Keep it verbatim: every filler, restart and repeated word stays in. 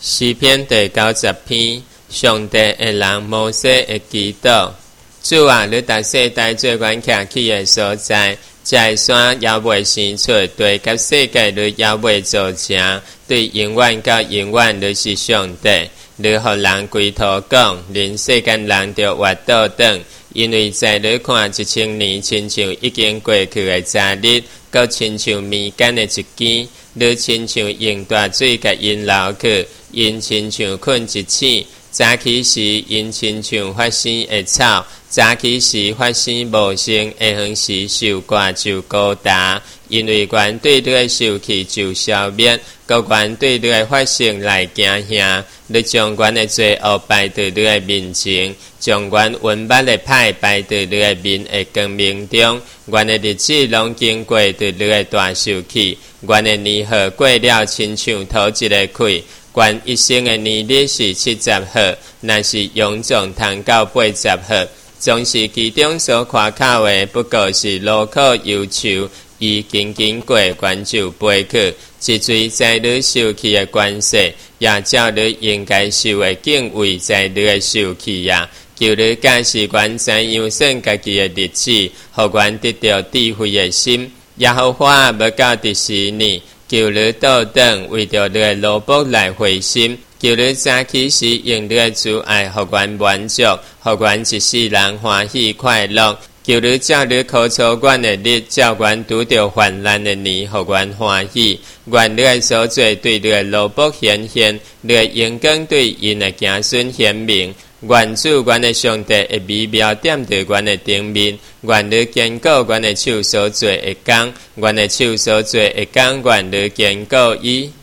诗篇第九十篇，上帝的人摩西的祈祷。主啊，你逐世代做阮徛起的所在，这山也未生出，对甲世界你也未造成，对永远到永远你是上帝。你互人归头讲，连世间人就活倒转，因为在你看一千年，亲像已经过去的昨日，搁亲像暝间的一更。你亲像用大水甲因流去，因亲像困一醒。早起时，因亲像发生的草；早起时发生无声，下昏时受挂就高达。因为原对你的受气就消灭，搁原对你的发生来惊吓。你将原的罪恶摆在你的面前，将原温捌的歹摆在你的面的光明中。原的日子拢经过在你的大受气，原的年号过了，亲像头一个开。原一生的年日是七十岁，若是勇壮通到八十岁，总是其中所夸口的，不过是路苦忧愁。伊经经过，原就飞去。一嘴在你受气的关系，也照你应该受的敬畏，在你的受气呀。求你假使原知样算家己的日子，互原得到智慧的心，也好花要到第十年。求你倒转，为着你的萝卜来回心。求你早起时用你的慈爱，互原满足，互原一世人欢喜快乐。求你照你考察阮的日，照阮拄着患难的年，互阮欢喜。愿你的所做对你的萝卜显现，你的阳光对因的子孙显明。愿主阮的上帝的美妙点在阮的顶面，愿你坚固阮的手所做的工，阮的手所做的工，愿你坚固伊。